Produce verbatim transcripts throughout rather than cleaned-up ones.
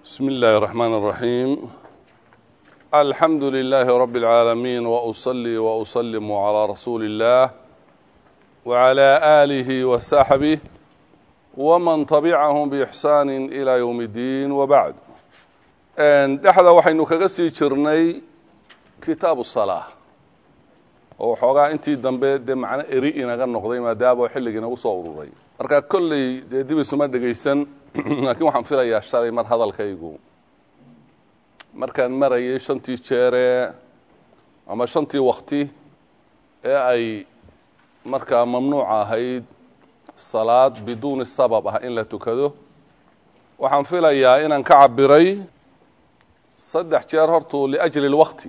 بسم الله الرحمن الرحيم الحمد لله رب العالمين وأصلي وأسلم على رسول الله وعلى آله وصحبه ومن تبعهم بإحسان إلى يوم الدين وبعد dhexda waxaynu kaga sii jirnay kitaabu salaa oo xoogaa intii dambe de macna eri inaga noqday maadaama xilliga inagu soo ururay marka kulli de dib isuma dhageysan laakiin waxaan filayaa shalay mar hadalkaygu markaan marayay shantii jeere ama shantii waqti ee ay markaa mamnuuc ahayd salaad biduun sabab ah in la tukado waxaan filayaa inaan ka cabiray saddex jeer hortu liajli alwaqti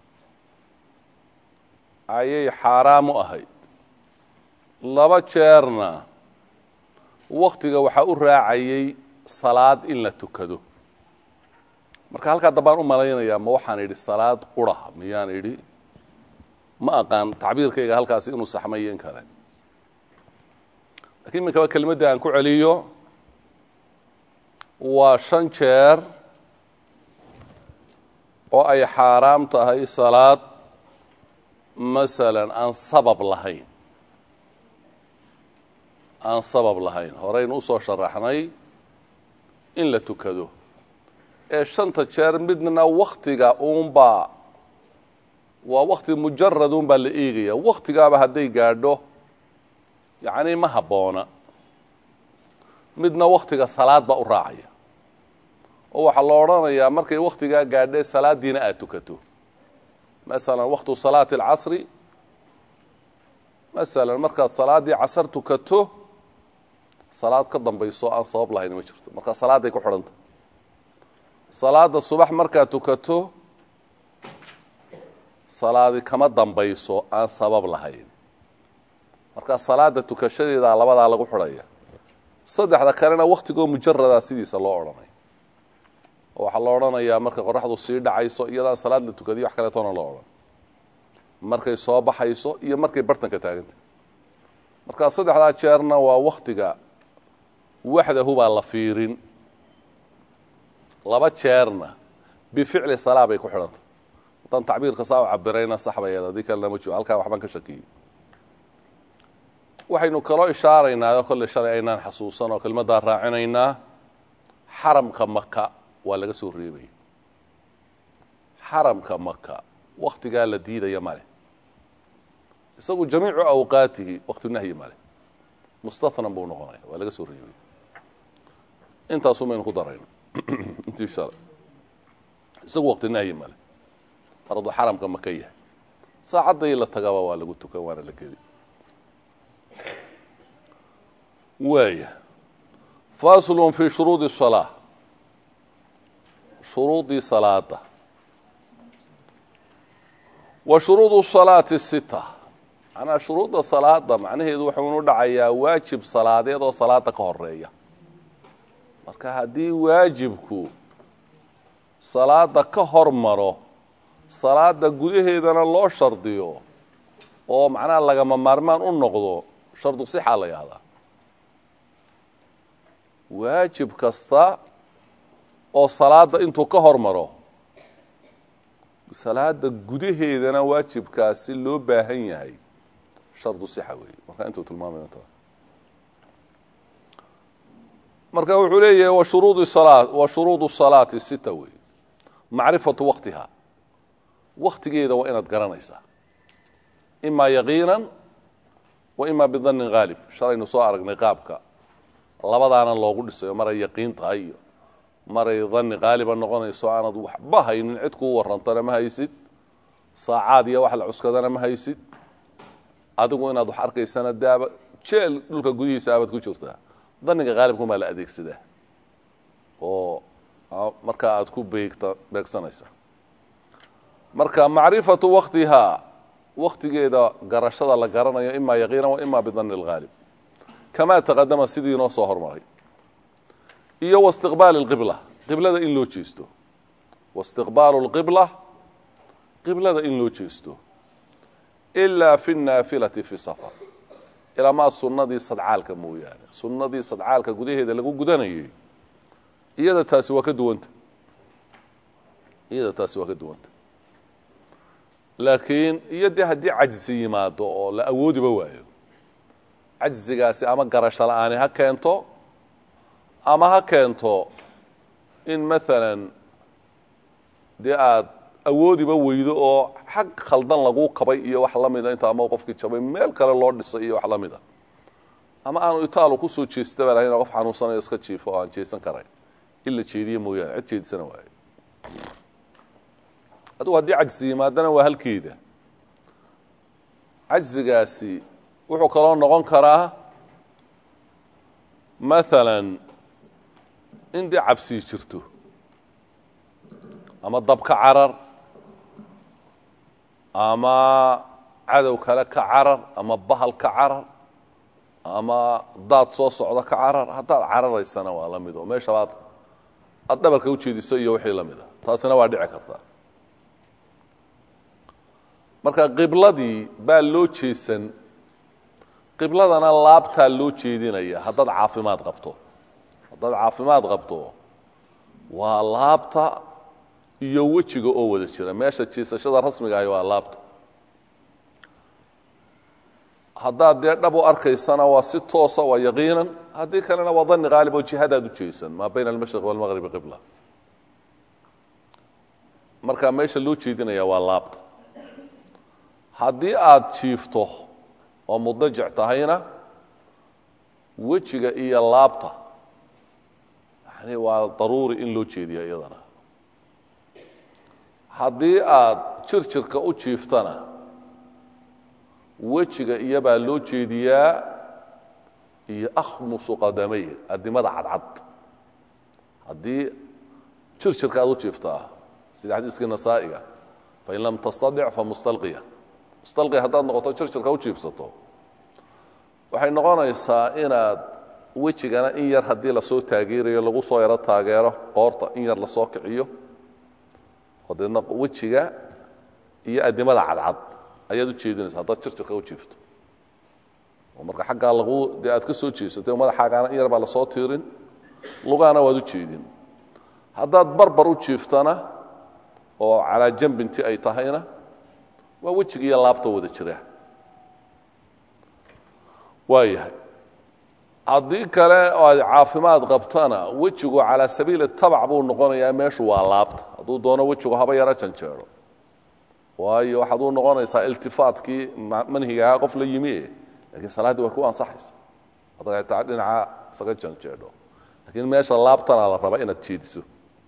ayay xaaraam u ahayd laba jeerna waqtiga waxaa u raacayay salaad in la tukado marka halkaa dambaan u malaynayaa ma waxaan idhi salaad qura miyaan idhi ma aqaan tacbiirkayga halkaasi inuu saxmayen kale lakiin iminkaba kelimadda aan ku celiyo waa shan jeer oo ay xaaraam tahay salaad masalan aan sabab lahayn aan sabab lahayn horeynu usoo sharaxnay in la tukado ee shanta jeer midna waktiga uunbaa waa wakti mujarad uunbaa la eegaya waktigaaba hadday gaadho yacni ma habboona midna waktiga salaad baa u raacaya oo waxaa la odhanayaa markay waktigaa gaadhee salaadiina aad tukato masalan waktu salaati alcasri masalan markaad salaaddii casar tukato salaad ka dambayso aan sabab lahayn ma jirto markaa salaaday ku xidhanta salaada subax markaad tukato salaadi kama dambayso aan sabab lahayn markaa salaada tukashadeedaa labadaa lagu xidhaya saddexda kalena waktigoo mujaradaa sidiisa loo odhanay oo waxaa la odhanayaa markay qoraxdu sii dhacayso iyadaan salaad la tukadiyo wax kaleetoona loo odhan markay soo baxayso iyo markay bartanka taaganta markaa saddexdaa jeerna waa waktiga waxdahu baa la fiirin laba jeerna bificli salaa bay ku xidhanta haddaan tacbiirka saa u cabirayna sax bay eed haddii kalena ma jiro halkaa waxbaan ka shakiyey waxaynu kaloo ishaaraynaa oo kolley shalay aynaan xasuusan oo kelmaddaa raacinaynaa xaramka maka waa laga soo reebaya xaramka maka waktigaa la diidaya male isagu jamiicu awqaatihi wakti nahyi male mustathnan buu noqonaya waa laga soo reebaya intaasu maynu ku darayno intii shalay isagu wakti nahyi male mar hadduu xaramka maka yahay saacadday la tagaba waa lagu tukan waana la geli waaya faslun fi shuruudi الsalaa shuruudii salaada wa shuruudu salaati sita macnaha shuruudda salaada macnaheedu wuxuu u dhacayaa waajib salaadeed oo salaada ka horeeya marka haddii waajibku salaada ka hormaro salaada gudaheedana loo shardiyo oo macnaha lagama maarmaan u noqdo shardu sixaa la yahdaa waajib kasta oo salaada intuu ka hormaro salaada gudaheedana waajibkaasi loo baahan yahay shardu sixa weeye marka intuu tilmaamayo taa marka wuxuu leeyahay wa shuruudu salaat wa shuruudu salaati sita weeye macrifatu waqtiha waqtigeeda waa inaad garanaysaa imaa yaqiinan wa imaa bidannin haalib shalaynu soo aragnay qaabka labadaana loogu dhisayo maray yaqiin tahay iyo maray danni qaaliba noqonayso aanad waxba haynin cid kuu warrantana ma haysid saacaad iyo wax la cuskadana ma haysid adigu inaad wax arkaysana daaba jeel dhulka gudihiisa abaad ku jirtaa danniga qaalibkumaa la adeegsadaa oo markaa aad ku beegta beegsanaysa marka macrifatu waktihaa waktigeeda garashada la garanayo imaa yaqiinan wa imaa bidanni alghaalib kamaa taqadama sidii inoo soo hormaray iyo waistiqbaali اlqibla qiblada in loo jeesto waistiqbaalu اlqibla qiblada in loo jeesto ilaa fi الnaafilati fi safar ilamaa sunnadii sadcaalka mooyaane sunnadii sadcaalka gudaheeda lagu gudanayay iyada taasi waa ka duwanta iyada taasi waa ka duwanta laakiin iyo dee haddii cajzi yimaado oo la awoodiba waayo cajzigaasi ama garasho la'aani ha keento ama ha keento in maalan dee aad awoodiba weydo oo xag khaldan lagu kabay iyo wax la mida inta ama qofkii jabay meel kale loo dhisay iyo wax la mida ama aanu itaalu ku soo jeestaba lahayn qof xanuunsanayo iska jiifo oo aan jeesan karayn illa jeediye mooyaane cid jeedisana waayo hadduu haddii cajzi yimaadana waa halkeeda cajzigaasi wuxuu kaloo noqon karaa maalan in dee cabsii jirto ama dab ka carar ama cadow kale ka carar ama bahal ka carar ama daad soo socda ka carar haddaad cararaysana waa la mid oo meesha baad aad dhabarka u jeediso iyo wixii la mid a taasina waa dhici kartaa marka qibladii baa loo jeesan qibladana laabtaa loo jeedinaya haddaad caafimaad qabto haddaad caafimaad qabto waa laabta iyo wejiga oo wada jira meesha jeesashada rasmiga ahi waa laabta haddaad dee dhab u arkaysana waa si toosa waa yaqiinan haddii kalena waa danni qaalib oo jihadaad u jeesan maa bayna almashriq waalmaqribi qibla marka meesha loo jeedinaya waa laabta haddii aad jiifto oo mudajic tahayna wejiga iyo laabta yani waa daruuri in loo jeediya iyadana haddii aad jirjirka u jiiftana wejiga iyobaa loo jeediyaa iyo akhmusu qadamay adimada cadcad haddii jirjirka aad u jiiftaa sida xadiiskii nasaa'iga fain lam tastadic famustalqiya mustalqiya haddaad noqoto jirjirka u jiifsato waxay noqonaysaa inaad wejigana in yar haddii lasoo taageerayo lagu soo yaro taageero qoorta in yar lasoo kiciyo oo deedna wejiga iyo adimada cadcad ayaad u jeedinaysa haddaad jirjirka u jiifto oo marka xaggaa lagu dee aad ka soo jeesatay oo madaxaagaana in yar baa lasoo tiirin lugaana waad u jeedin haddaad barbar u jiiftana oo calaa jambinti ay tahayna waa wejiga iyo laabta wada jira waayahay haddii kale oo aad caafimaad qabtana wejigu calaa sabiili tabac buu noqonayaa meeshu waa laabta hadduu doono wejigu haba yaro janjeero waayo waxaad u noqonaysaa iltifaatkii manhiga ahaa qof la yimi lakiin salaaddii way ku ansaxaysa haddaad xitaa dhinaca isaga janjeedho lakiin meesha laabtana la raba inaad jeediso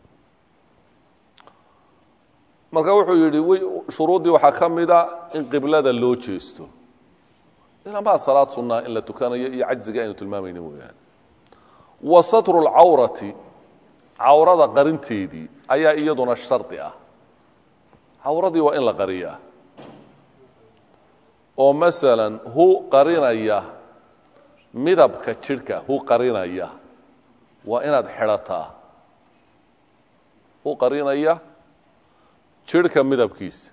marka wuxuu yidhi shuruuddii waxaa ka mida in qiblada loo jeesto ilamaa salaad sunnaa in la tukanayo iyo cajziga aynu tilmaamayno mooyaane wa satru lcawrati cawrada qarinteedii ayaa iyaduna shardi ah cawradii waa in la qariyaa oo masalan hu qarinaya midabka jidhka hu qarinaya waa inaad xidhataa hu qarinaya jidhka midabkiisa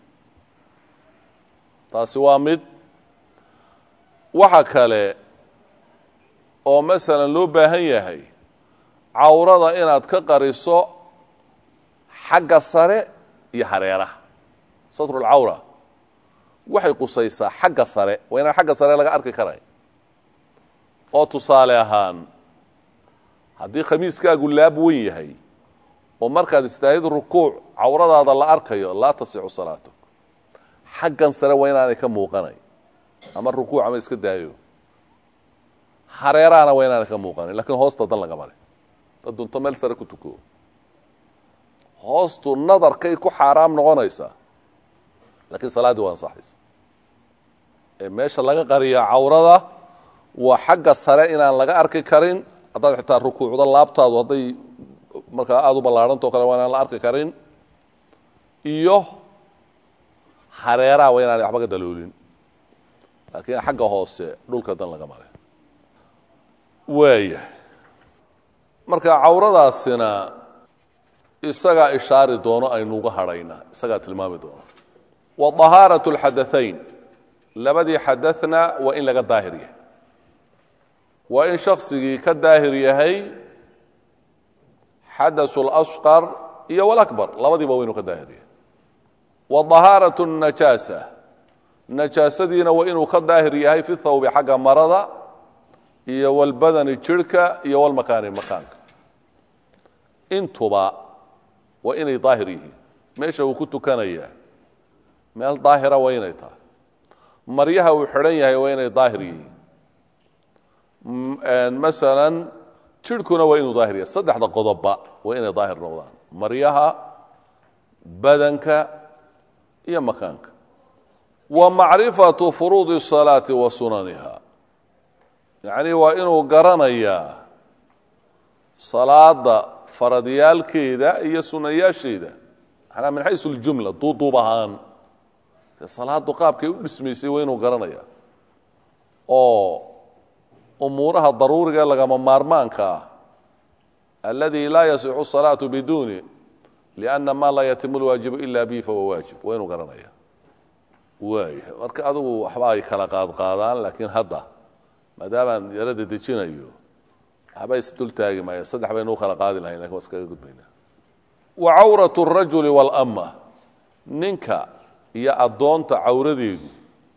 taasi waa mid waxa kale oo masalan loo baahan yahay cawrada inaad ka qariso xagga sare iyo hareeraha satrulcawra waxay qusaysaa xagga sare waa inaan xagga sare laga arki karay oo tusaale ahaan haddii khamiiskaagu laab wen yahay oo markaad istaahid rukuuc cawradaada la arkayo laa tasixu salaatuk xaggan sare waa inaanay ka muuqanay ama rukuuc ama iska daayo hareerahana waa inaanay ka muuqanin lakiin hoosta dan laga mare dad dunto meel sare ku tuko hoostu nadarkay ku xaaraam noqonaysaa lakiin salaaddii waa ansaxaysa ee meesha laga qariya cawrada waa xagga sare inaan laga arki karin haddaad xitaa rukuucdo laabtaadu hadday markaa aada u ballaarhantao kale waa inaan la arki karin iyo hareeraha waa inaanay waxba ka daloolin laakiin xagga hoose dhulka dan laga mare waaya marka cawradaasina isagaa ishaari doono aynuuga hadhayna isagaa tilmaami doono wa طahaaraة اlxadaثayn labadii xadaثna waa in laga daahir yahay waa in shaksigii ka daahir yahay xadaث اlasqar iyo walakbar labadiiba waa inuu ka daahiriya wa dahaaratu najaasa najaasadiina waa inuu ka daahir yahay fi thawbi xagga marada iyo walbadani jirhka iyo walmakaani makaanka intuba waa inay daahir yihiin meesha uu ku tukanayaa meel daahira waa inay tahay maryaha uu xidhan yahay waa inay daahir yihiin masalan jirhkuna waa inuu daahir yahay saddexda qodobba waa inay daahir noqdaan maryaha badanka iyo makaanka wa macrifatu furuudi الsalaati wa sunaniha yacni waa inuu garanayaa salaada faradyaalkeeda iyo sunayaasheeda manaa min xaysu اljumla duuduub ahaan salaadu qaabkay u dhismaysay waa inuu garanayaa oo umuuraha daruuriga lagama maarmaanka ah aladi laa yasixu الصalaaةu biduni liأnna ma laa yatimu اlwaajibu ila bihi fahuwa waajib waa inuu garanaya waaya marka adigu waxba ay kala qaadqaadaan laakiin hadda maadaamaan yarada dejinayo waxba isdul taagi maaya saddex baynu u kala qaadi lahayn lakin waa iskaga gudbaynaa wa cawraة الrajuli wاlama ninka iyo addoonta cawradeedu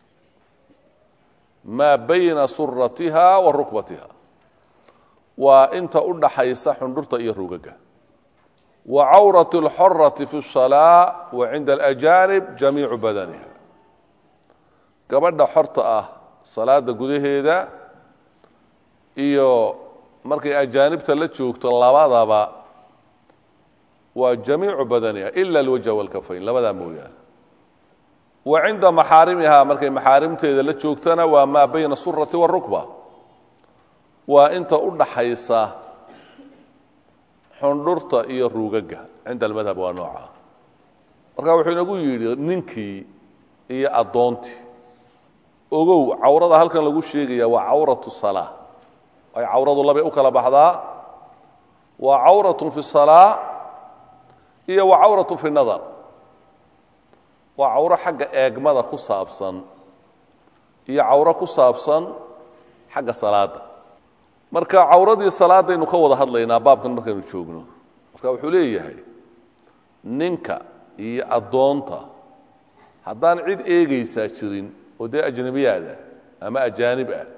maa bayna suratiha wa rukbatiha waa inta u dhaxaysa xundhurta iyo rugaga wa cawraة اlxorati fi الصalaaة wa cinda alajaanib jamiicu badaniha gabadha xorta ah salaada gudaheeda iyo markay ajaanibta la joogto labadaba waa jamiicu badaniha ila alwajha walkafayn labadaa mooyaane wa cinda maxaarimihaa markay maxaarimteeda la joogtana waa maa bayna surati warukba waa inta u dhaxaysa xundhurta iyo ruugaga cinda almadhab waa nooca marka wuxuu inagu yidhi ninkii iyo addoontii ogow cawrada halkan lagu sheegaya waa cawratu salaa ay cawradu labay u kala baxdaa waa cawratun fi salaa iyo waa cawratun fi nadar waa cawro xagga eegmada ku saabsan iyo cawro ku saabsan xagga salaada marka cawradii salaadaynu ka wada hadlaynaa baabkan markaynu joogno marka wuxuu leeyahay ninka iyo addoonta haddaan cid eegaysaa jirin oo dee ajnabiyaada ama ajaanib ah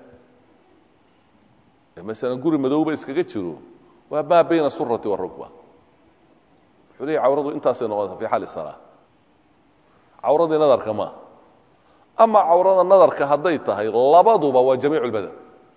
masalan guri madowba iskaga jiro waa maa bayna surati warukba wuxuu leeyahy cawradu intaasay noqonaysa fi xaali salaa cawradii nadarka maa ama cawrada nadarka hadday tahay labaduba waa jamiicu اlbadan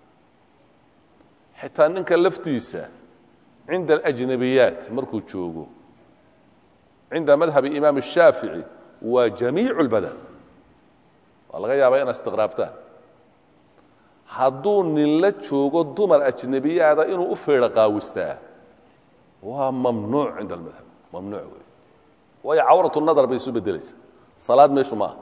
xitaa ninka laftiisa cinda alajnabiyaat markuu joogo cinda madhabi imaam الshaafici waa jamiicu اlbadan waa laga yaabaa inaad istiqraabtaan hadduu nin la joogo dumar ajnabiyaada inuu u feedho qaawistaa waa mamnuuc cinda almadhab mamnuuc wey waayo cawratu nadar bay isu bedelaysa salaad meeshu maaha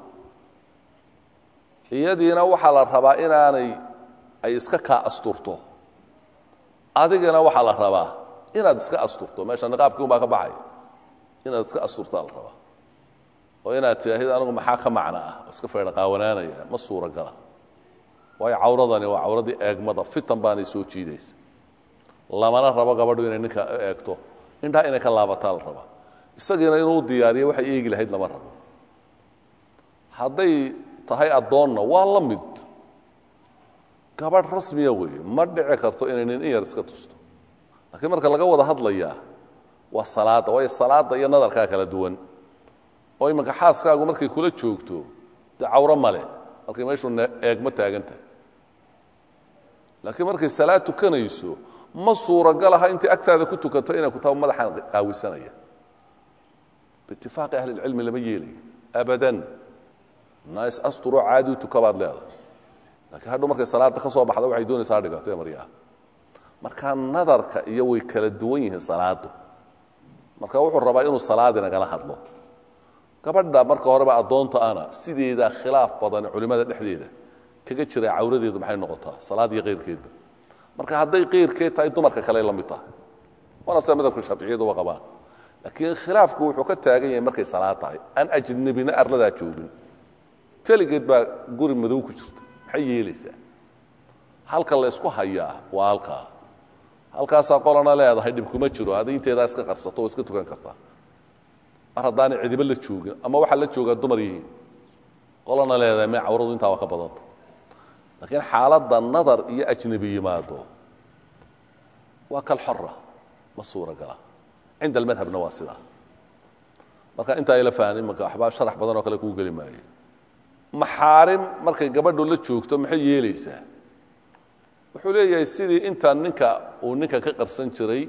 iyadiina waxaa la rabaa inaanay ay iska kaa asturto adigana waxaa la rabaa inaad iska asturto meesha niqaabkii unbaa ka baxaya inaad iska asturtaa la rabaa oo inaad tihaahid anigu maxaa ka macno ah oo iska feedho qaawanaanaya ma suuragala waayo cawradani waa cawradii eegmada fitan baanay soo jiidaysa lamana rabo gabadhu inay ninka eegto indhaa inay ka laabataa la rabaa isagiina inuu diyaariyo waxay eegi lahayd lama rabo hadday tahay addoonna waa la mid gabadh rasmiya weeye ma dhici karto inay nin in yar iska tusto laakiin marka laga wada hadlayaa waa salaadda waayo salaadda iyo nadarkaa kala duwan oo imanka xaaskaagu markay kula joogto dee cawro male markay meeshu eegma taagan tahay laakiin markay salaad tukanayso ma suuragal aha intay agtaada ku tukato inay kutaabo madaxan qaawisanaya biitifaaqi ahli lcilmi lama yeelayo abadan naas asturo caadi u tukabaad leedahay laakiin hadhow markay salaada ka soo baxda waxay doonaysaa dhigato ee maryaha marka nadarka iyo way kala duwan yihiin salaadu marka wuxuu rabaa inuu salaadina kala hadlo gabadha marka horeba addoonta ana sideeda khilaaf badan culimada dhexdeeda kaga jira cawradeedu maxay noqotaa salaad iyo qeyrkeedba marka hadday qeyrkeed tahay dumarka kale la mid tahay wana sida madhabka shaaficiyadu waa qabaan laakiin khilaafku wuxuu ka taagan yahay markay salaad tahay aan ajnabina arladaa joogin keligeed baa guri madow ku jirta maxay yeelaysaa halka la isku hayaa waa halkaa halkaasaa qolana leedahay dhib kuma jiro hadday inteedaa iska qarsato oo iska tukan kartaa mar haddaanay cidiba la joogin ama waxaa la joogaa dumar yihiin qolana leedahay mee cawradu intaa waa ka badanta laakiin xaaladda nadar iyo ajnabi yimaado waa kal xora ma suuragala cinda almadhabna waa sidaa marka intaa ila fahnin marka waxbaa sharax badan oo kale kuu geli maayo maxaarim markay gabadhu la joogto maxay yeelaysaa wuxuu leeyahay sidii intaan ninka uu ninka ka qarsan jiray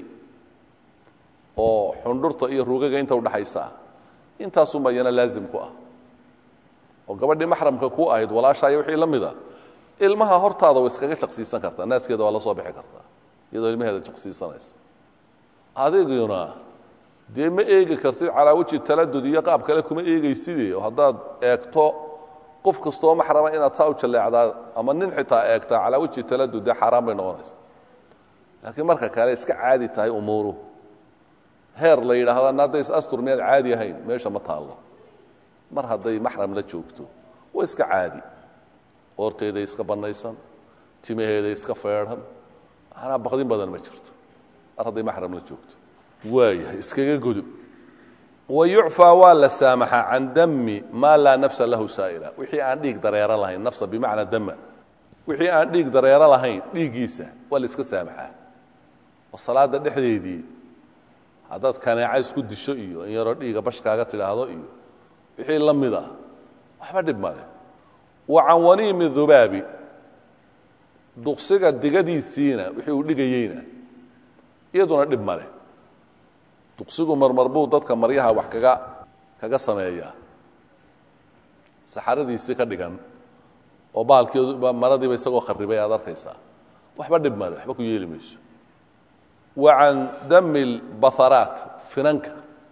oo xundhurta iyo rugaga inta udhaxaysa intaasuma yana laazim ku ah oo gabadhii maxramka ku ahayd walaashaayo wixii la mida ilmaha hortaada way iskaga shaqsiisan kartaa naaskeeda waa la soo bixi kartaa iyadoo ilmaheeda shaqsiisanaysa adiguna dee ma eegi kartid calaa wajhi taladud iyo qaab kale kuma eegaysidee oo haddaad eegto qof kastoo maxrama inaad saa u jalleecdaa ama nin xitaa eegtaa calaa wajhi taladud dee xaaraan bay noqonaysa laakiin marka kale iska caadi tahay umuuruhu heer la yidhaahda hadday is astur miyaad caadi ahayn meesha ma taallo mar hadday maxram la joogto waa iska caadi oorteeday iska bannaysan timaheeday iska feedhan maxanaa baqdin badan ma jirto mar hadday maxram la joogto waayahay iskaga gudub wayucfaa waa la saamaxaa can dami maa laa nafsa lahu saa'ila wixii aan dhiig dareero lahayn nafsa bimacnaa dama wixii aan dhiig dareero lahayn dhiiggiisa waa la iska saamaxaa oo salaadda dhexdeedii haddaad kaneeca isku disho iyo in yaroo dhiiga bashkaaga tidhaahdo iyo wixii la mid ah waxba dhib male wa can waniimi dhubaabi duqsiga digadiisiina wixii uu dhigayeyna iyaduna dhib male duqsigu marmar buu dadka maryaha wax kaga kaga sameeyaa saxaradiisii ka dhigan oo baalkeedu maradiiba isagoo kharibay aad arkaysaa waxba dhib male waxba ku yeeli mayso wa can dami lbatharaat finanka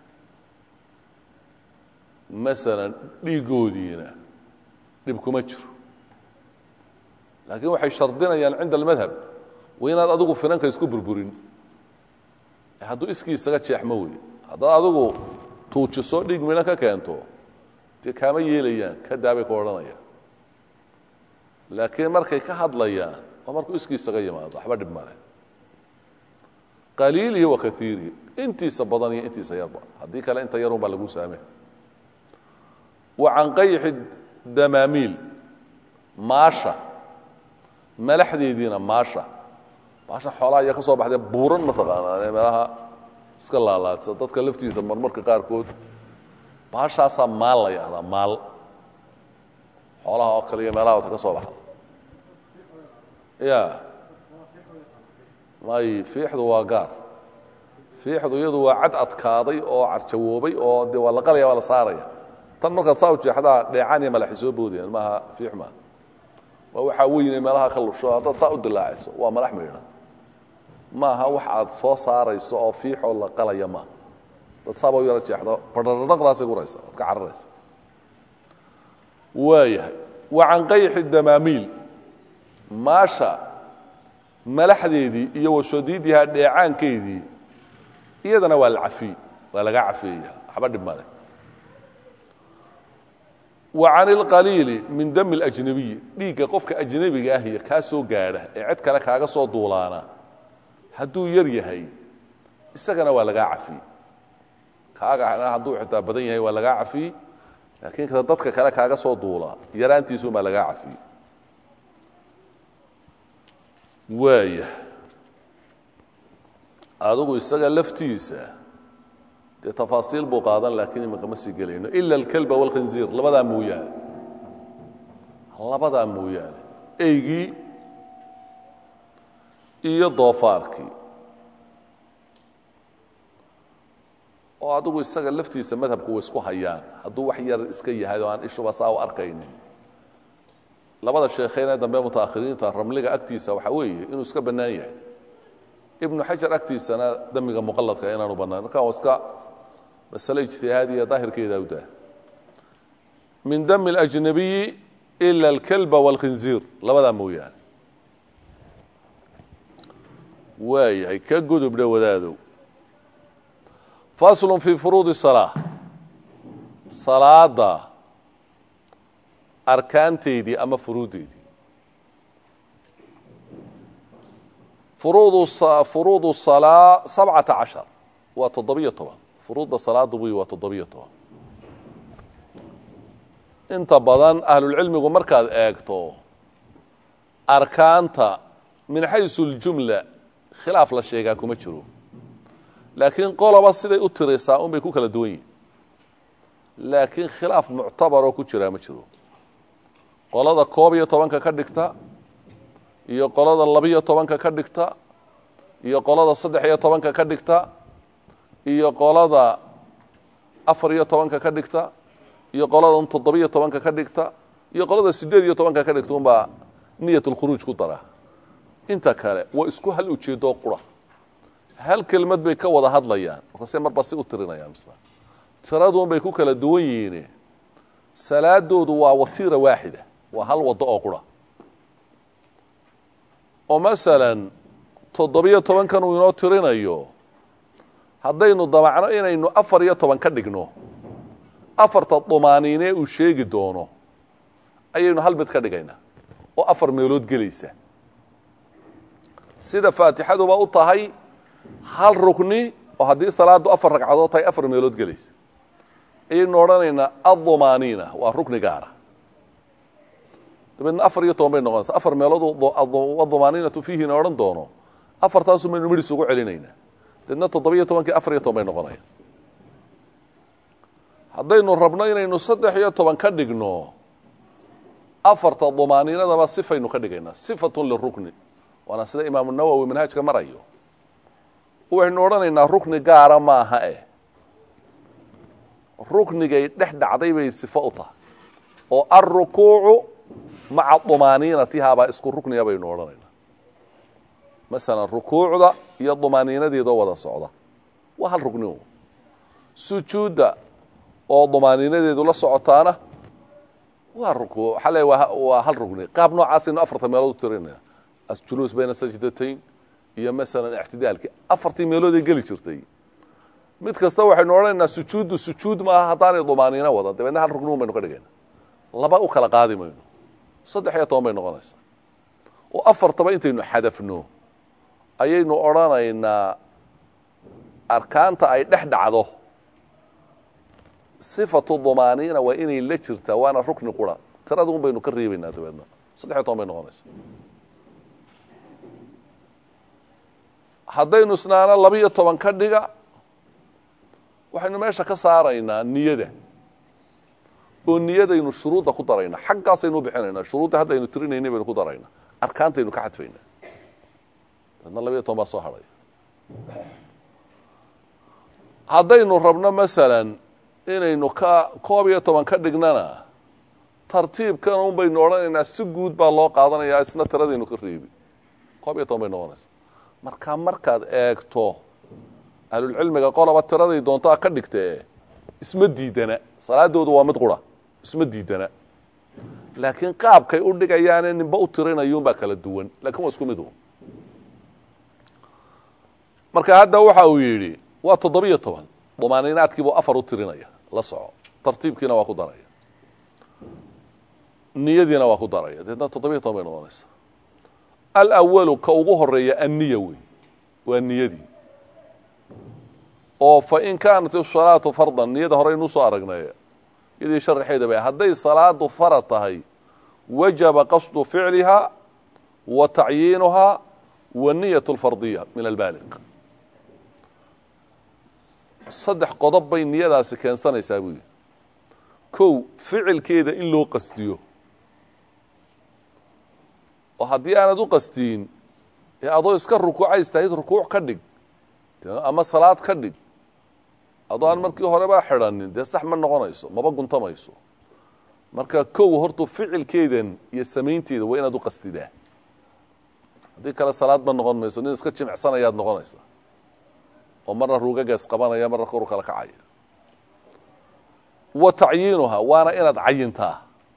masalan dhiigoodiina dhib kuma jiro laakiin waxay shardinayaan cinda almadhab waa inaad adigu finanka isku burburin hadduu iskii isaga jeexmo wey haddaad adigu tuujiso dhiig midho ka keento dee kaama yeelayaan ka daabay ku odhanayaan laakiin markay ka hadlayaan waa markuu iskii isaga yimaado waxba dhib male qaliil iyo wakaiiri intiisa badan iyo intiisa yarba haddii kale inta yarun baa lagu saameh wa can qayxi damaamiil maasha malaxdeediina maasha maasha xoolaha ayaa ka soo baxdee buuran mataqaanaa meelaha iska laalaadsa dadka laftiisa marmarka qaarkood baashaasaa maal la yahdaa maal xoolaha oo kale iyo meelaha wata ka soo baxda ya may fiixdu waa gaar fiixdu iyadu waa cad adkaaday oo carjawoobay oo dee waa la qalaya waa la saaraya tan markaad saa u jeexdaa dheecaan iyo malaxi soo boodayaan maaha fiix maaha waa waxaa weyne meelaha ka lusho haddaad saa u dilaacayso waa malax maydhan maaha wax aad soo saarayso oo fiixoo la qalaya maaha dad saaba u yaro jeexdo badhadhaqdaasay guraysa oad ka cararaysa waayahay wa can qayxi damaamiil maasha malaxdeedii iyo washoodiidihaa dheecaankeedii iyadana waa la cafiy waa laga cafeeya waxba dhib male wa can ilqaliili min dami اlajnabiyi dhiigga qofka ajnabiga ah iyo kaa soo gaadha ee cid kale kaaga soo duulaana hadduu yar yahay isagana waa lagaa cafiy kaaga hadduu xitaa badan yahay waa lagaa cafiy laakiin kada dadka kale kaaga soo duula yaraantiisuunbaa lagaa cafiy waaya adigu isaga laftiisa dee tafaasiil buu qaadan laakiin iminka ma sii gelayno ila alkalba wاlkhinziir labadaa mooyaane labadaa mooyaane eygii iyo doofaarkii oo adigu isaga laftiisa madhabku way isku hayaan hadduu wax yar iska yahay oo aan ishuba saa u arkaynin labada sheekheynee dambe mutaakhiriinta ramliga agtiisa waxaa weeye inuu iska bannaan yahay ibnu xajar agtiisana damiga muqaladka inaanu bannaan markaa iska masale ijtihaadiya daahirkeeda u daa min dami اlajnabiyi ila alkalba wاlkhinziir labadaa mooyaane waayahay ka gudubdha wadaadow faslu fii furuudi salaa salaada arkaanteydii ama furuuddeydii furuudu salaa sabcata cashar waa toddobiyo toban furuudda salaada buy waa toddobiyo toban inta badan ahlulcilmigu markaad eegto arkaanta min xaysu ljumla khilaaf la sheegaa kuma jiro laakiin qoloba siday u tiraysaa un bay ku kala duwan yihin laakiin khilaaf muctabaroo ku jiraa ma jiro qolada koob iyo tobanka ka dhigta iyo qolada labiyo tobanka ka dhigta iyo qolada saddex iyo tobanka ka dhigta iyo qolada afar iyo tobanka ka dhigta iyo qolada toddobiyo tobanka ka dhigta iyo qolada sideed iyo tobanka ka dhigta unbaa niyatulkhuruuj ku dara inta kale waa isku hal ujeedoo qura hal kelmad bay ka wada hadlayaan markaase marba si u tirinayaan misla tiraduun bay ku kala duwan yihiin salaadoodu waa watiira waaxida waa hal wado oo qura oo masalan toddobiyo tobankan uu inoo tirinayo haddaynu damacno inaynu afar iyo toban ka dhigno afarta dumaaniine uu sheegi doono ayaynu hal mid ka dhigaynaa oo afar meelood gelaysa sida faatixaduba u tahay hal rukni oo haddii salaadu afar ragcadood tahay afar meelood gelaysa ayaynu odhanaynaa addumaaniina waa rukni gaara dabeedna afar iyo toban bay noqonaysaa afar meelood addumaaniinatu fiihina odhan doono afartaasu maynu midhis ugu celinaynaa dabeedna toddobiyo tobankii afar iyo toban bay noqonayaan haddaynu rabno inaynu saddex iyo toban ka dhigno afarta dumaaniinadaba sifaynu ka dhigaynaa sifatun lirukni waana sida imaamu nawowi manhaajka marayo waxaynu odhanaynaa rukni gaara maaha eh ruknigay dhex dhacday bay sifo u tahay oo alrukuucu maca dumaaniinatihaabaa isku rukniga baynu odhanaynaa masalan rukuucda iyo dumaaniinadeedoo wada socda waa hal rukni sujuudda oo dumaaniinadeedu la socotaana waa rukuuc xale waa hal rukni qaab noocaasaynu afarta meelood u tirinayna asjuluus bayna sajdatayn iyo masalan ictidaalki afartii meelood ay geli jirtay mid kasta waxaynu odhanaynaa sujuuddu sujuud maaha haddaanay dumaaniina wadan dabeedna hal rukni un baynu ka dhigayna laba u kala qaadi mayno saddex iyo toban bay noqonaysaa oo afartaba intaynu xadafno ayaynu odhanaynaa arkaanta ay dhex dhacdo sifatu dumaaniina waa inay la jirtaa waana rukni qura tirada un baynu ka reebaynaa dabeedna saddex iyo toban bay noqonaysaa haddaynu isnaana labiyo toban ka dhiga waxaynu meesha ka saaraynaa niyada oo niyadaynu shuruudda ku daraynaa xaggaasaynu u bixinaynaa shuruudda haddaynu tirinaynay baynu ku daraynaa arkaantaynu ka xadfaynaa dabeedna labiyo toban baa soo hadhaya haddaynu rabno masalan inaynu ka koob iyo toban ka dhignana tartiibkan un baynu odhanaynaa si guud baa loo qaadanayaa isna tiradaynu ka reebi koob iyo toban bay noqonaysaa markaa markaad eegto ahlulcilmiga qoloba tiraday doontaa ka dhigtee isma diidana salaadoodu waa mid qura isma diidana laakiin qaabkay u dhigayaane ninba u tirinayuunbaa kala duwan lakin waa isku mid un marka hadda waxa uu yidhi waa toddobiyo toban dumaaniinaadkiibuu afar u tirinaya la soco tartiibkiina waa ku daraya niyadiina waa ku daraya deedna toddobiyo toban bay noqonaysaa alawalu ka ugu horeeya anniya wey waa niyadii oo fain kaanat isalaatu fardan niyada horeynuu soo aragnay iyadii sharaxeeda ba hadday salaadu farad tahay wajaba qasdu ficliha wa tacyiinuhaa wa niyat lfardiya min albaaliq saddex qodob bay niyadaasi keensanaysaa buu yidhi kow ficilkeeda in loo qasdiyo oo haddii aanad u qasdiyin ee adoo iska rukuucays tahid rukuuc ka dhig ama salaad ka dhig adoo aan markii horeba xidhanin dee sax ma noqonayso maba guntamayso marka kow hortu ficilkeedan iyo samaynteeda waa inaad u qasdidaa haddii kale salaad ma noqon mayso nin iska jimicsanayaad noqonaysa oo marna ruugagaas qabanaya marna koru kala kacaya wa tacyiinuhaa waana inaad cayintaa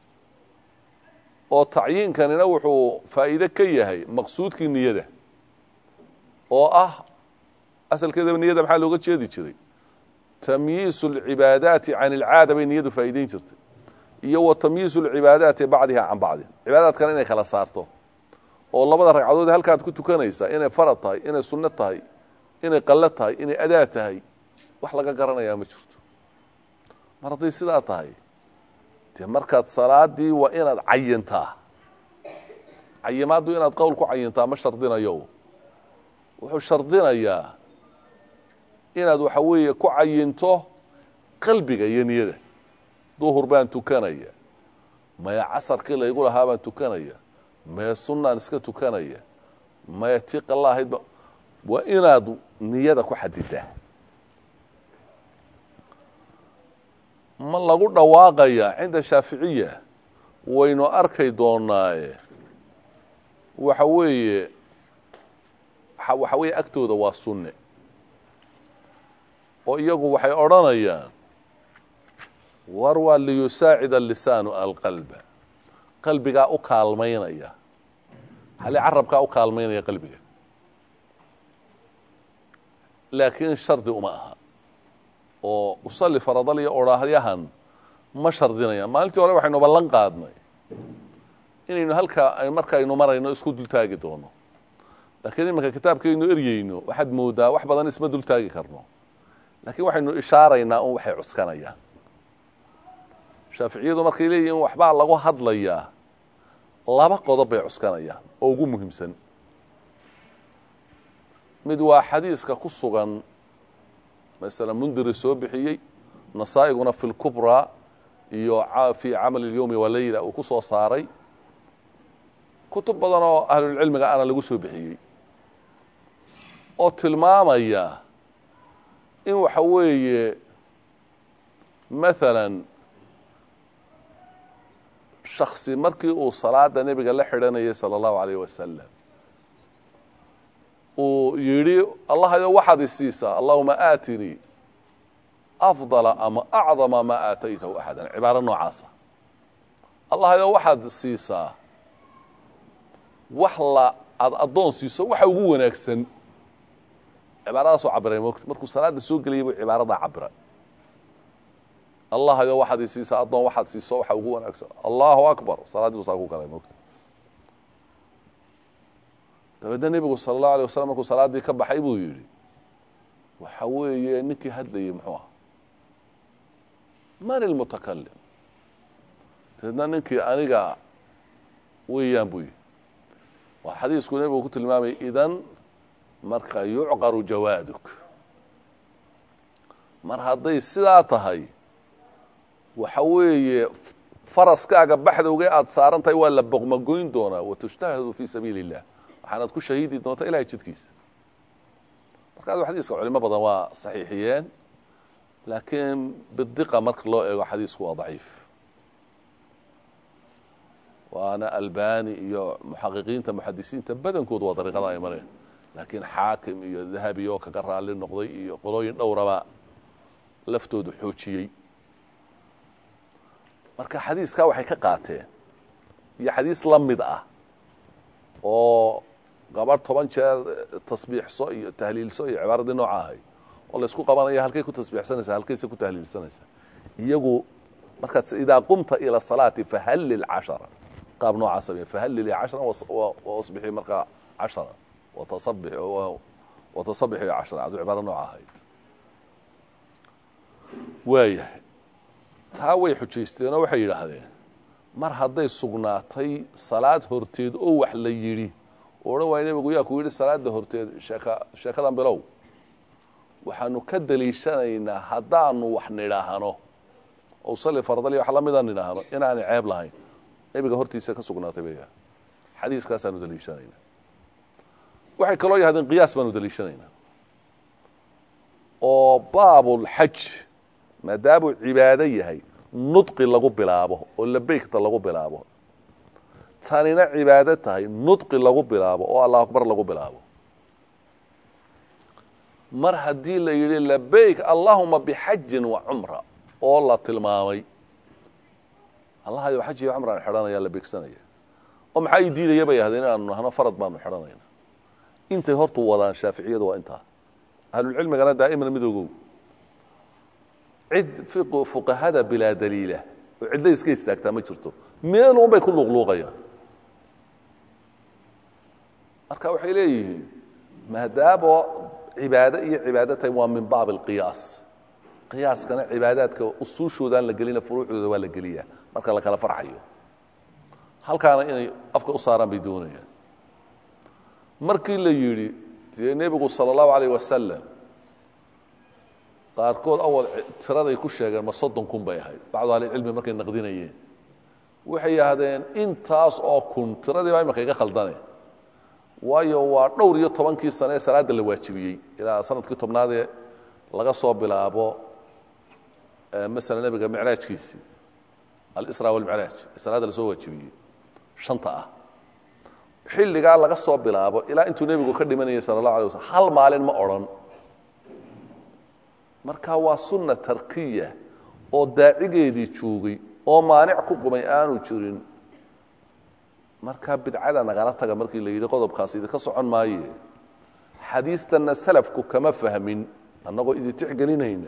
oo tacyiinkanina wuxuu faa'iide ka yahay maqsuudkii niyada oo ah asalkeedaba niyada maxaa looga jeedi jiray tamyiisu alcibaadaati can alcaada bay niyadu faa'iideyn jirtay iyo wa tamyiisu alcibaadaati bacdiha can bacdin cibaadaadkana inay kala saarto oo labada ragcadood halkaad ku tukanaysaa inay farad tahay inay sunno tahay inay qallo tahay inay adaa tahay wax laga garanayaa ma jirto mar hadday sidaa tahay dee markaad salaadii waa inaad cayintaa cayimaaddu inaad qowl ku cayintaa ma shardinayo wuxuu shardinayaa inaad waxa weeye ku cayinto qalbiga iyo niyada duhur baan tukanaya maya casarkii laygu lahaa baan tukanaya maya sunnaan iska tukanaya maya tiqa lahaydba waa inaad niyada ku xadidaa ma lagu dhawaaqaya cinda shaaficiya waynu arkay doonaaye waxa weeye waxa weeye agtooda waa sunne oo iyagu waxay odhanayaan war waa liyusaacida lisaanu alqalba qalbigaa u kaalmaynaya hali carabkaa u kaalmaynaya qalbiga laakiin shardi uma aha oo usalli faradal iyo odhaahyahan ma shardinayaan maalintii hore waxaynu ballan qaadnay inaynu halkaa markaynu marayno isku dultaagi doono laakiin imanka kitaabkaynu eryeyno waxaad moodaa wax badan isma dultaagi karno laakiin waxaynu ishaaraynaa un waxay cuskanayaan shaaficiyadu markay leeyihiin waxbaa lagu hadlayaa laba qodob bay cuskanayaan oo ugu muhiimsan mid waa xadiiska ku sugan masala mundiri soo bixiyey nasaa-iguna fi lkubraa iyo fii camali اlyowmi walayla uu ku soo saaray kutub badan oo ahlulcilmiga ana lagu soo bixiyey oo tilmaamaya in waxa weeye maalan shaksi markii uu salaada nebiga la xidhanayay salى اllahu alayh wasalam uu yidhi allahayo waxaad isiisaa allahuma aatinii afdala ama acdama maa aataytahu axadan cibaaro noocaasa allahayo waxaad siisaa wax la aada addoon siiso waxa ugu wanaagsan cibaaradaasoo cabiray moogta markuu salaada soo gelayay buu cibaaradaa cabira allahayo waxaad isiisaa addoon waxaad siiso waxa ugu wanaagsan allahu akbar salaaddii buu saa ku galay moogta dabeedna nebigu sala allahu alay wasalam markuu salaaddii ka baxay buu yidhi waxa weeye ninkii hadlayey muxuu aha man ilmutakalim dabeedna ninkii aniga weeyaan buu yidhi waa xadiisku nebigu ku tilmaamayay idan marka yucqaru jawaaduk mar hadday sidaa tahay waxa weeye faraskaaga baxdowgee aada saaran tahay waa la boqmagoyn doonaa watujtahadu fii sabiili illah waxaanaad ku shahiidi doontaa ilahay jidkiisa markaas xadiiska culimo badan waa saxiixiyeen laakiin bidiqa marka loo eego xadiisku waa daciif waana albani iyo muxaqiqiinta muxadisiinta badankoodu waa dariiqada ay mareen laakiin xaakim iyo dahabi oo kaga raali noqday iyo qolooyin dhowraba laftoodu xoojiyey marka xadiiskaa waxay ka qaateen iyo xadiis la mid ah oo gabarh toban jeer tasbiixso iyo tahliilso iyo cibaaradii nooca ahay oo laysku qabanaya halkay ku tasbiixsanaysaa halkayse ku tahliilsanaysaa iyagu markaad idaa qumta ila salaati fahallil cashara qaab noocaa sameeye fahallil cashara wasbixii markaa cashara watasabix watasabixi cashara aduu cibaaro nooca ahayd waayahay taa way xujaysteenoo waxay yidhaahdeen mar hadday sugnaatay salaad horteed oo wax la yidhi oo odhan waaya nebigu yaa ku yidhi salaada horteed sheeka sheekadan bilow waxaanu ka daliishanaynaa haddaanu wax nidhaahno oo salli fardal iyo wax lamida nidhaahno inaanay ceeb lahayn nebiga hortiisa ka sugnaatay bay xadiiskaasaanu daliishanaynaa waxay kaloo yahdeen qiyaas baanu daliishanaynaa oo baabulxaj maadaamuu cibaado yahay nudqi lagu bilaabo oo labeygta lagu bilaabo tanina cibaado tahay nudqi lagu bilaabo oo allahu akbar lagu bilaabo mar haddii la yidhi labeyk allahuma bixajin wa cumra oo la tilmaamay allahayo xaj iyo cumraan xidhanaya la beegsanaya oo maxaa ii diidaya bay yahdeen inaanu nahno farad baanu xidhanayna intay hortu wadaan shaaficiyadu waa intaa ahlulcilmigana daa'iman midoogow cid fuqahada bilaa daliila oo cidla iska istaagtaa ma jirto meelun bay ku luuqluuqayaan marka waxay leeyihiin maadaamo cibaado iyo cibaado tahay waa min baab alqiyaas qiyaaskana cibaadaadka usuushoodan la gelina furuucdooda waa la geliyaa marka la kala farxayo halkaana inay afka u saaraan bay doonayaan markii la yidhi dee nebigu sala allahu calayh wasalam qaarkood awal tiraday ku sheegeen ma soddon kun bay ahayd bacdu ahlicilmi markay naqdinayeen waxay yidhaahdeen intaas oo kun tiradii baa imanka iga khaldane waayo waa dhowr iyo tobankii sane ee salaadda la waajibiyey ilaa sanadkii tobnaadee laga soo bilaabo masala nebiga micraajkiisii alisraa walmicraaj ee salaadda lasoo waajibiyey shanta ah xilligaa laga soo bilaabo ilaa intuu nebigu ka dhimanayay sala allahu alay waslm hal maalin ma odhan marka waa sunna tarkiya oo daacigeedii joogay oo maanic ku qumay aanu jirin markaa bidcada nagala taga markii la yidhi qodobkaasi idinka socon maaye xadiistanna salafku kama fahmin annagoo idin tixgelinayna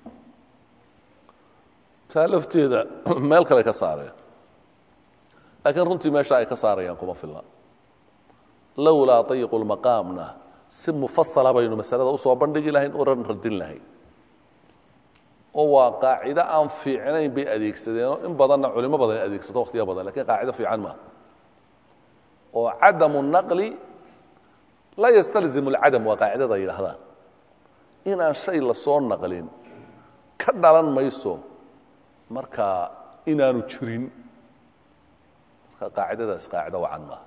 taa lafteeda meel kale ka saareen laakiin runtii meesha ay ka saarayaan kuma filla lowlaa dayiqu lmaqaamna si mufasala baynu masalada usoo bandhigi lahayn oran radin lahayn oo waa qaacido aan fiicnayn bay adeegsadeenoo in badanna culimo badan ay adeegsato waqtiga badan lakiin qaacido fiican maaha oo cadamu naqli laa yastalzimu alcadam waa qaacidada ay yidhahdaan inaan shay la soo naqlin ka dhalan mayso markaa inaanu jirin marka qaacidadaas qaacido wacan maaha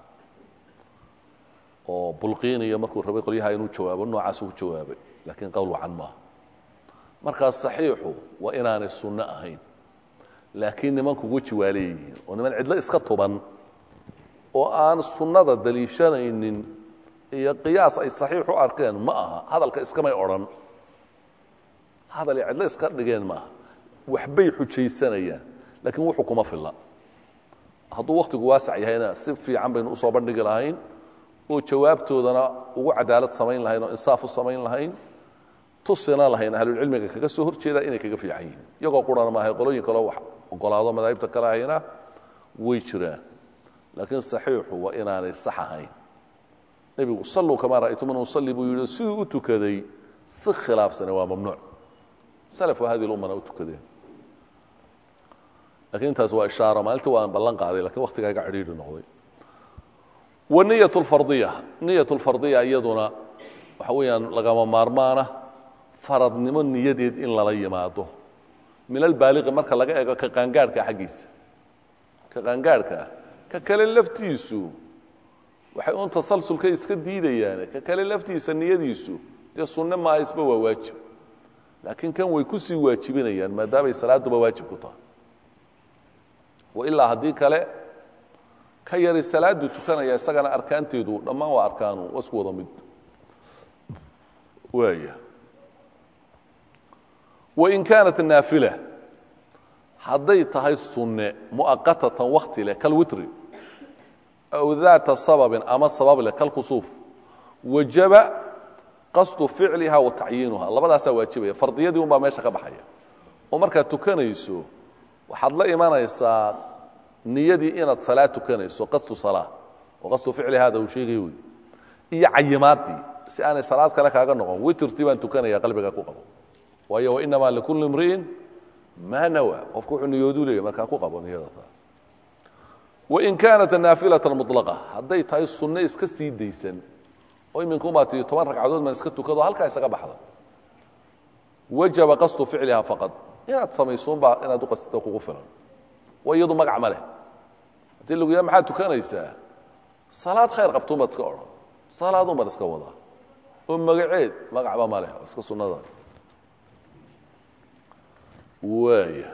oo bulqiiniya markuu rabay qolyaha inuu jawaabo noocaasuu ku jawaabay laakiin qowl wacan maaha markaas saxiixu waa inaanay sunno ahayn laakiin nimanku weji waa leeyihiin oo niman cidlo iska tuban oo aan sunnada daliishanaynin iyo qiyaas ay saxiix u arkeen ma aha hadalka iskamay odhan hadal ay cidlo iska dhigeen maaha waxbay xujaysanayaan laakiin wuxuu kuma filla hadduu wakhtigu waasac yahayna si fiican baynu usoo bandhigi lahayn oo jawaabtoodana ugu cadaalad samayn lahayn oo insaaf u samayn lahayn tusina lahayn ahlulcilmiga kaga soo hor jeedaa inay kaga fiican yihiin iyagoo qurana maahay qolooyin kaloo wax ogolaado madaahibta kale ahayna way jiraan laakiin saxiixu waa inaanay sax ahayn nebigu salluu kamaa ra'aytumuni usalli buu yidhi siduu u tukaday si khilaafsane waa mamnuuc salafku hadihi lummana u tukadeen lakiin intaas waa ishaaro maalinta waan ballan qaaday lakiin waktigaa iga cidhiidhi noqday waniyat lfardiya niyat lfardiya iyaduna waxa weeyaan lagama maarmaana faradnimo niyadeed in lala yimaado min albaaliqi marka laga eego ka qaangaadhka xaggiisa ka qaangaadhka ka kale laftiisu waxay un tasalsulka iska diidayaan ka kale laftiisa niyadiisu dee sunne maaha isba waa waajib laakiin kan way ku sii waajibinayaan maadaamay salaaduba waajib ku tahay wa ilaa haddii kale ka yari salaadu tukanaya isagana arkaanteedu dhammaan waa arkaanu waa isku wada mid waaya wain kaanat naafila hadday tahay sunne mu'aqatatan wakti leh kalwitri aw daata sababin ama sabab leh kalkusuuf wajaba qasdu ficliha wa tacyiinuha labadaasaa waajibaya fardiyadii un baa meesha ka baxaya oo markaad tukanayso waxaad la imanaysaa niyadii inaad salaad tukanayso qasdu salaa oo qasdu ficlihaada uu sheegay wey iyo cayimaadii si aanay salaad kale kaaga noqon witrtii baan tukanaya qalbiga ku qabo waayo wainamaa likulli imri'in maa nawa qofku wuxuu niyoodu leeyahy markaa ku qabo niyada taa wain kaanat naafilatan mulaqa hadday tahay sunne iska sii daysan oo iminkumaa tii toban ragcadood maan iska tukado halkaa isaga baxda wajaba qasdu ficliha faqad inaad samaysuunbaa inaad u qasito kugu filan wa iyadu magac ma leh haddii lagu yaha maxaad tukanaysaa salaad khayr qabtuun baad iska odhan salaadun baad iska wadaa oo magaceed magacba ma leh oo iska sunnada waaya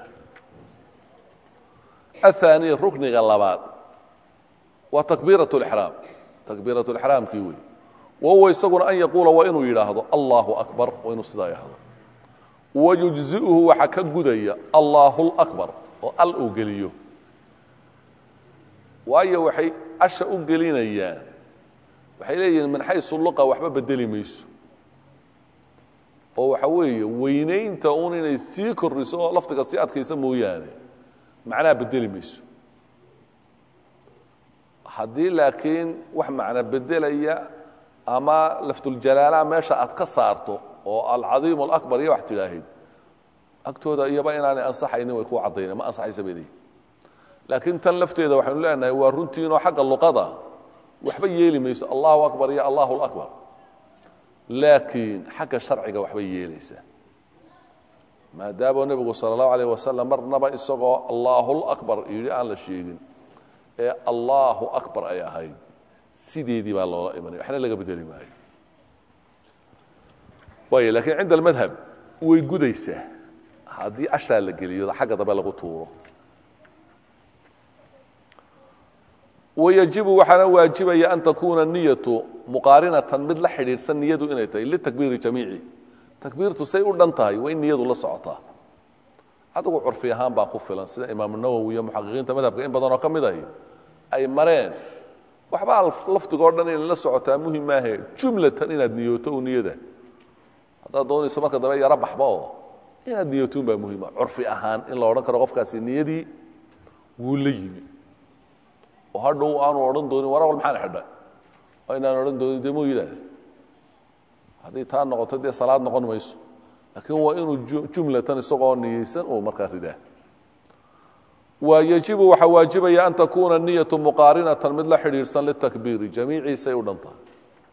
aلثaaniya rukniga labaad waa takbiiraة اlixraam takbiiraة اlixraamkii wey wahuwa isaguna an yaquula waa inuu yidhaahdo allahu akbar waa inuu sidaa yidhahdo wayujzi'uhu waxaa ka gudaya allahu اlakbar oo al uu geliyo waayo waxay asha u gelinayaan waxay leeyihiin min xaysu luqa waxba bedeli mayso oo waxa weeye weynaynta uun inay sii kordhiso oo laftiga sii adkaysa mooyaane macnaha bedeli mayso haddii laakiin wax macno bedelaya ama lafduljalaalaha meesha aad ka saarto oo alcadiim alakbar iyo wax tidhaahid agtooda iyaba inaanay ansaxaynin way ku caddayneen ma ansaxaysa bay leeyihin laakiin tan lafteeda waxaynu leenahay waa runtiinoo xagga luqada waxba yeeli mayso allahu akbar iyo allahu akbar laakiin xagga sharciga waxbay yeelaysaa maadaama nebigu sala allahu alayh wasalam marnaba isagoo allahu akbar yidhi aan la sheegin ee allahu akbar ay ahayd sideedii baa loola imanay waxna laga bedeli maayo waayo laakiin cinda almadhab way gudaysaa haddii ashaa la geliyo xagga dambe lagu tuuro wayajibu waxaana waajibaya an takuuna niyatu muqaarinatan mid la xidhiidhsan niyadu inay tahay litakbiiri jamiici takbiirtu say u dhan tahay waa in niyadu la socotaa adigu curfi ahaan baa ku filan sida imaamu nawowi iyo muxaqiqiinta madhabka in badan oo ka mid ahi ay mareen waxbaa lafdigoo dhan inay la socotaa muhim maahe jumlatan inaad niyooto u niyada haddaad doonayso marka dambe yaro baxba oo inaad niyootoun baa muhima curfi ahaan in la odhan karo qofkaasi niyadii wuu la yimi oo hadhow aanu odhan doonin warawal maxaan xidhay oo inaan odhan doonin dee mooyidaade haddii taa noqoto dee salaad noqon mayso laakiin waa inuu jumlatan isagoo niyeysan uu markaa ridaa wayajibu waxaa waajibaya an takuuna niyatu muqaarinatan mid la xidhiidhsan litakbiiri jamiiciisay u dhan tahay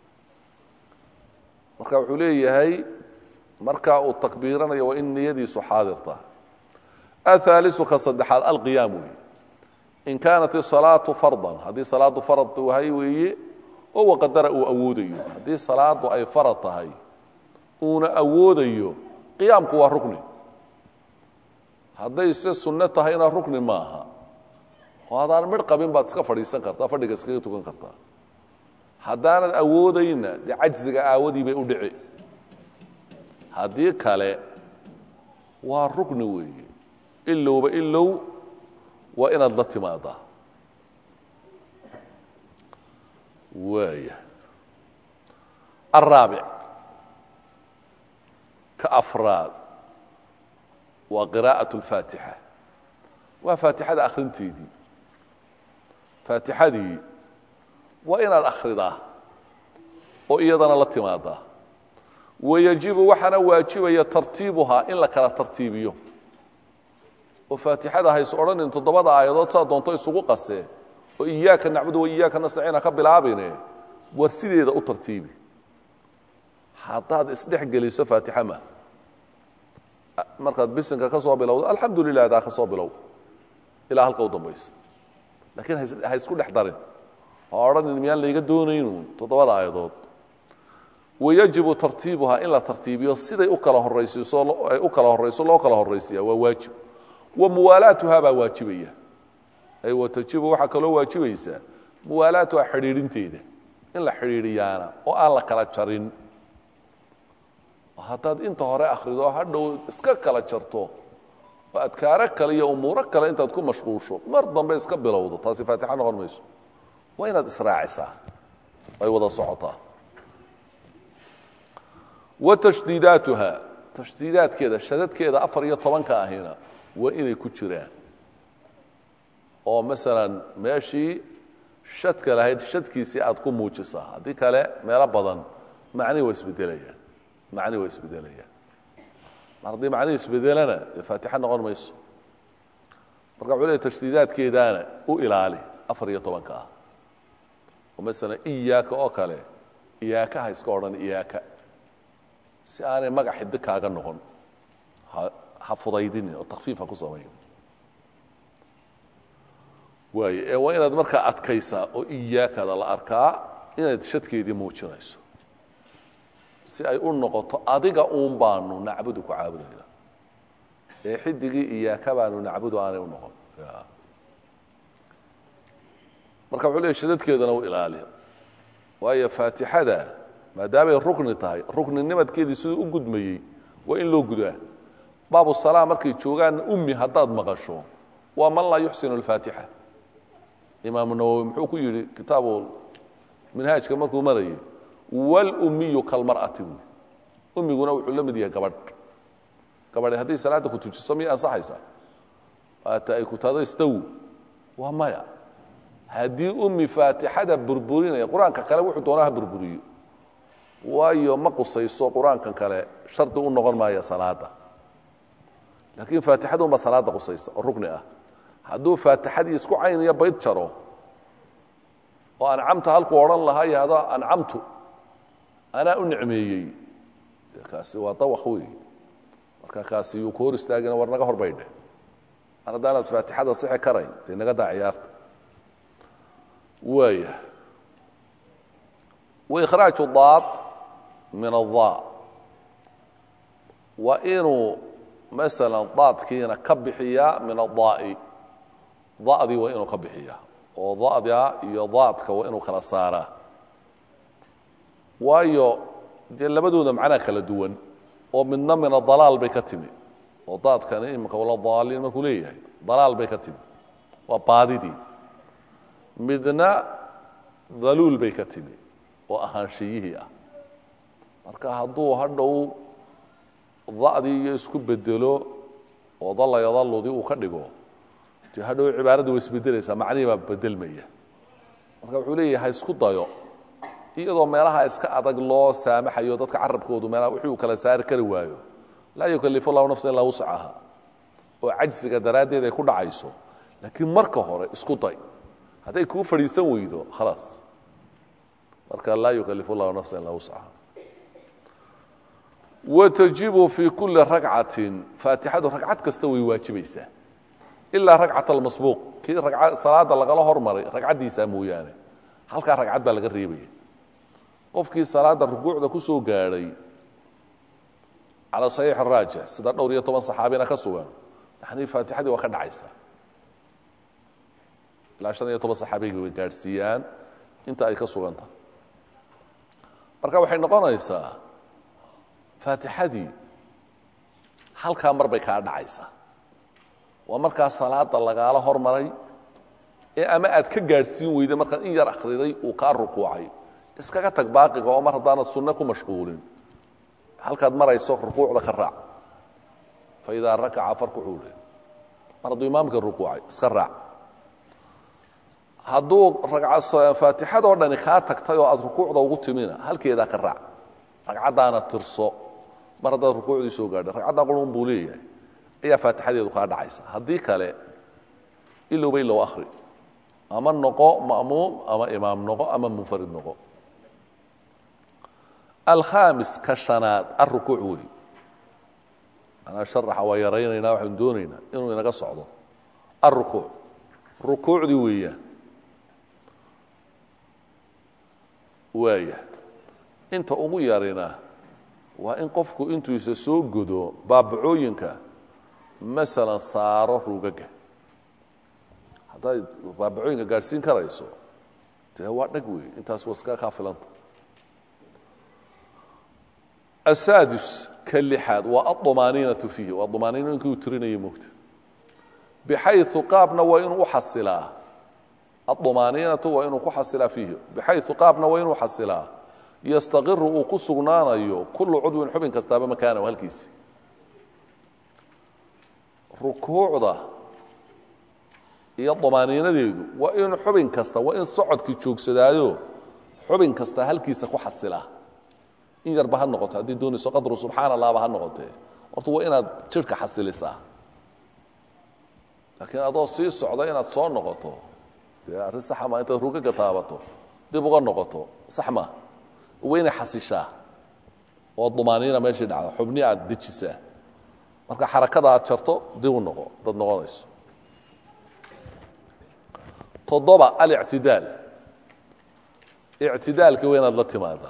marka wuxuu leeyahay markaa uu takbiiranayo waa in niyadiisu xaadir tahay ahaalisu ka saddexaad alqiyaam weeye in kaanat isalaatu fardan haddii salaaddu farad wahay weeye oo waqadara uu awoodayo haddii salaaddu ay farad tahay uuna awoodayo qiyaamku waa rukni hadday se sunno tahayna rukni maaha oo haddaan midh qabin baad iska fadhiisan kartaa fadhiga iskaga tukan kartaa haddaanad awoodayna dee cajziga aawadii bay u dhici haddii kale waa rukni weeye ilowba ilow waa inaad la timaadaa waaya الرaaبع ka afraad waa qراءaة الفاaتiحة waa فاatixada akrinteedii فاatixadii waa inaad akridaa oo iyadana la timaadaa wayajibu waxaana waajibaya tartiibuhaa in la kala tartiibiyo oo faatixada hayso odhanin toddobada aayadood saa doonto isugu qastee oo iyaaka nacbudu wa iyaaka nastaciina ka bilaabine war sideeda u tartiibi haddaad isdhex geliso faatixa ma markaad bisinka ka soo bilowdo alxamdu lilah daa ka soo bilow ilaa halka u dambaysa laakiin ha isku dhex darin oo odhanin miyaan layga doonaynu toddobada aayadood wayajibu tartiibuhaa in la tartiibiyo siday u kala horaysiiso ay u kala horayso loo kala horaysiyaa waa waajib wa muwaalaatuhaa baa waajibaya ay watajibu waxaa kaloo waajibaysaa muwaalaatuhaa xidhiidhinteeda in la xidhiidhiyaana oo aan la kala jarin haddaad inta hore akhrido hadhow iska kala jarto oo adkaaro kale iyo umuuro kale intaad ku mashquusho mar dambe iska bilowdo taasi faatixa noqon mayso waa inaad israacisaa ay wada socotaa wa tashdiidaatuha tashdiidaadkeeda shadadkeeda afar iyo tobanka ahina waa inay ku jiraan oo masalan meeshii shadka lahayd shadkiisii aad ku muujisaa haddii kale meelo badan macnihi waa isbedelayaan macnihi waa isbedelayaan mar haddii macnihi isbedelana dee faatixa noqon mayso marka wuxuu leeyahy tashdiidaadkeedaana u ilaali afar iyo tobanka ah oo masalan iyaaka oo kale iyaaka ha iska odhan iyaaka si aanay magac xiddi kaaga noqon ha fudaydinin oo takfiif ha ku samayn waayo ee waa inaad markaa adkaysaa oo iyaakada la arkaa inaad shadkeedii muujinayso si ay u noqoto adiga uun baanu nacbudu ku caabudayna ee xidigii iyaaka baanu nacbudu aanay u noqon marka wuxuu leeyahy shadadkeedana u ilaali waayo faatixada maadaamay rukni tahay rukninimadkeedii siduu u gudmayey waa in loo gudaa baabu salaa markay joogaan ummi haddaad maqasho waa man laa yuxsinu alfaatixa imaamu nawowi muxuu ku yidhi kitaabu minhaajka markuu marayay walummiyu kalmar'ati buui ummiguna wuxuu la mid yahay gabadh gabadhe hadday salaadda ku tujiso miyay ansaxaysaa waata ay ku tahdo istaw waa maya haddii ummi faatixada burburinaya qur-aanka kale wuxuu doonaa ha burburiyo waayo ma qusayso qur-aankan kale shardi u noqon maaya salaada laakiin faatixadu ma salaada qusaysa oo rugni ah hadduu faatixadii isku cayn iyo bayd jaro oo ancamta halku odhan lahaa yahda ancamtu anaa u nicmeeyey kaasi waa dawaq weey marka kaasi yuu ku hor istaagina war naga horbaydhe an haddaanaad faatixada sixi karayn dee naga daa ciyaarta waaya waikhraaju daad min adaa waa inuu masalan daadkiina ka bixiyaa min adaa'i da'dii waa inuu ka bixiyaa oo da'da iyo daadka waa inuu kala saaraa waayo dee labadooda macnaa kala duwan oo midna min adalaal bay ka timi oo daadkani imika wala daaliin markuu leeyahay dalaal bay ka timi waa baadidii midna daluul bay ka timi oo ahaanshiyihii ah marka hadduu hadhow da'dii iyo isku bedelo oo dalla yadalludii uu ka dhigo dee hadhow cibaaradu way isbedelaysaa macnihii baa bedelmaya marka wuxuu leeyahay isku dayo iyadoo meelaha iska adag loo saamaxayo dadka carabkoodu meelaha wixii uu kala saari kari waayo laa yukallifu allahu nafsan illaa wuscaha oo cajsiga daraaddeed ay ku dhacayso laakiin marka hore isku day hadday kuu fadhiisan weydo khalaas marka laa yukallifu allahu nafsan illaa wuscaha watajibu fii kulli ragcatin faatixadu ragcad kasta way waajibaysaa ilaa ragcat almasbuuq kii ragca salaada lagala hormaray ragcaddiisaa mooyaane halkaa ragcad baa laga reebaya qofkii salaada rukuucda ku soo gaadhay calى صaxiix raajix sida dhowr iyo toban saxaabina ka sugan yani faatixadii waa ka dhacaysaa ilaa شhan iyo toban saxaabigii way gaadhsiiyaan inta ay ka sugan tahay marka waxay noqonaysaa faatixadii halkaa mar bay kaa dhacaysaa waa markaa salaada lagaala hormaray ee ama aad ka gaadhsiin weyda markaad in yar akhriday uu kaa rukuucay iskaga tag baaqiga oo mar haddaanad sunne ku mashquulin halkaad marayso rukuucda ka raac faidaa rakaca farkucuu le mar hadduu imaamka rukuucay iska raac hadduu faatixadoo dhani kaa tagtay oo aad rukuucda ugu timina halkeedaa ka raac ragcaddaana tirso mar haddaad rukuucdii soo gaadha ragcaddaa qurun buu leeyahay ayaa faatixadeedu kaa dhacaysa haddii kale ilowba ilow akhri ama noqo ma'muum ama imaam noqo ama munfarid noqo alkhaamis ka shanaad alrukuuc wey anaa sharaxa waa yaraynaynaa waxaanu doonaynaa inuu inaga socdo alrukuuc rukuucdii weeyaan waaya inta ugu yarina waa in qofku intuu isa soo godo baabacooyinka masalan saaro rugaga haddaad baabacooyinka gaadhsiin karayso dee waa dhag wey intaas waa iska kaa filanta asaadis ka lixaad waa aطmaaniinatu fiihi waa طmaaniino inkii uu tirinayay mogta bixayu qaabna waa inuu uxasilaa aطmaaniinatu waa inuu ku xasilaa fiihi bixayu qaabna waa inuu xasilaa yastaqiru uu ku sugnaanayo kullu cudwin xubin kastaaba makaanahu halkiisi rukuucda iyo طmaaniinadeedu waa in xubin kasta waa in socodkii joogsadaayo xubin kasta halkiisa ku xasilaa in yarba ha noqoto haddii doonayso qadru subxaana allahba ha noqotee horta waa inaad jidhka xasilisaa laakiin adoo sii socda inaad soo noqoto dee arrin saxa maa intaad rugaga taabato dib uga noqoto sax maa waa inay xasishaa oo dumaaniina meeshii dhacda xubni aad dejisaa marka xarakada aad jarto dib u noqo dad noqonayso toddoba alictidaal ictidaalka waa inaad la timaadaa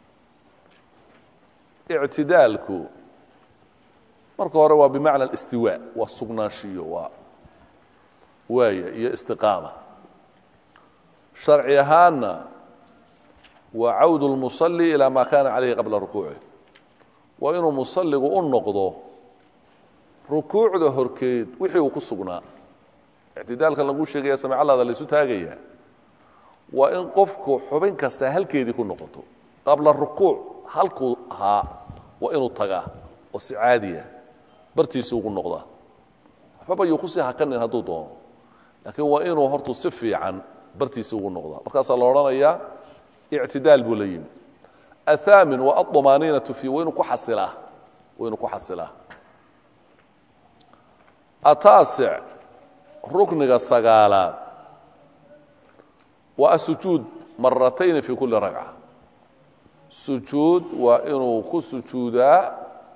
ictidaalku marka hore waa bimacna alistiwaa waa sugnaanshiyo waa waaya iyo istiqaama sharci ahaanna waa cawdu lmusalli ilaa maa kaana calayhi qabla rukuucih waa inuu musalligu u noqdo rukuucda horkeed wixii uu ku sugnaa ictidaalkan laguu sheegaya samicalaada laysu taagayaa waa in qofku xubin kasta halkeedii ku noqoto qabla rukuuc halkuu ahaa waa inuu tagaa oo si caadiya bartiisi ugu noqdaa waxbaba yuu kusii hakanin hadduu doono laakiin waa inuu hortu si fiican bartiisi ugu noqdaa markaasaa la odhanayaa ictidaal buu la yimi athaamin waa aطmaaniinatu fii waa inuu ku xasilaa waa inuu ku xasilaa ataasic rukniga sagaalaad waa asujuud maratayn fi kulli ragca sujuud waa inuu ku sujuudaa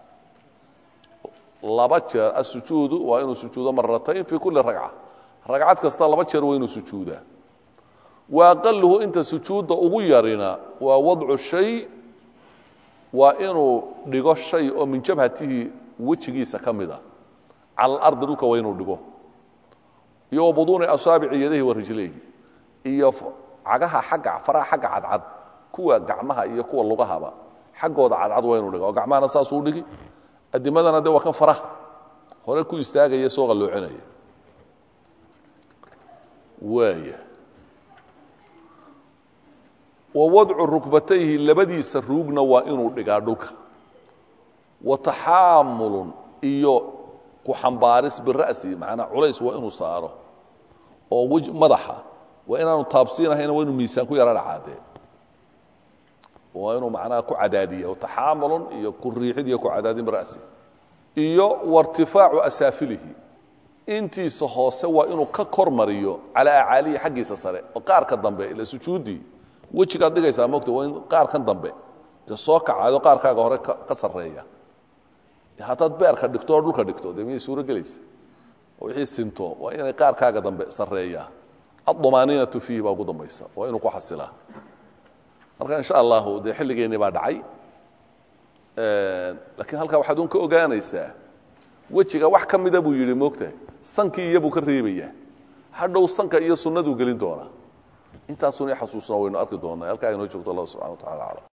laba jeer asujuudu waa inuu sujuudo maratayn fi kulli ragca ragcad kasta laba jeer waa inuu sujuudaa wa aqalluhu inta sujuudda ugu yarina waa wadcu shay waa inuu dhigo shay oo min jabhatihi wejigiisa ka mid ah cala alardi dhulka waa inuu dhigo iyo buduuni asaabici yadihi wa rijlayhi iyo cagaha xagga faraha xagga cadcad kuwa gacmaha iyo kuwa lugahaba xaggooda cadcad waa inuu dhigo oo gacmahana saas uu dhigi adimadana de waa kan faraha hore ku istaagaya soo qaloocinaya waaya ووضع ركبتيه لبديس الروغنا وإنه دغادوك وتحامل إيو كحنبارس بالرأس معنا عليس وإنه صاره أو وجه مدحه وإنه طابسين هنا وإنه ميسان كو يرى العادة وإنه معناه كعدادية وتحامل إيو كريحد إيو كعدادي بالرأس إيو وارتفاع أسافله انتي صحوسة وإنه ككرمريو على أعالي حقي سسري وقارك الضنبه إلى سجودي wejigaad dhigaysaa moogta waa in qaarkan dambe de soo kacaado qaarkaaga hore ka sareeya hadaad beerka dhigto oo dhulka dhigto de miyay suuro gelaysa wixii sinto waa inay qaarkaaga dambe sareeya admaaniinatu fihi baa ugu dambaysa waa inuu ku xasilaa marka insha allah de xilligeeni baa dhacay laakiin halka waxaad un ka ogaanaysaa wejiga wax ka mida buu yidhi moogta sankii iyo buu ka reebaya hadhow sanka iyo sunnadu gelin doonaa intaasuna xasuusna waynu arki doonaa halka ay noo joogto Allah subhanahu wa ta'ala